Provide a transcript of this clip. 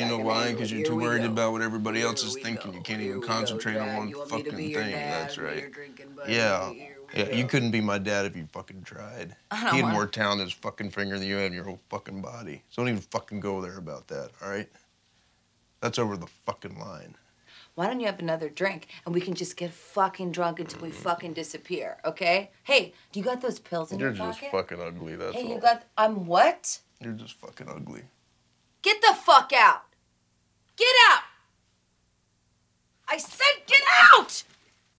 you know why? Because you're too worried about what everybody else is thinking. You can't even concentrate on one fucking thing. That's right. Yeah. Yeah, you couldn't be my dad if you fucking tried. He had more talent in his fucking finger than you had in your whole fucking body. So don't even fucking go there about that, all right? That's over the fucking line. Why don't you have another drink and we can just get fucking drunk until we fucking disappear, okay? Hey, do you got those pills in your pocket? You're just fucking ugly, that's all. Hey, you got... I'm what? You're just fucking ugly. Get the fuck out! Get out! I said get out!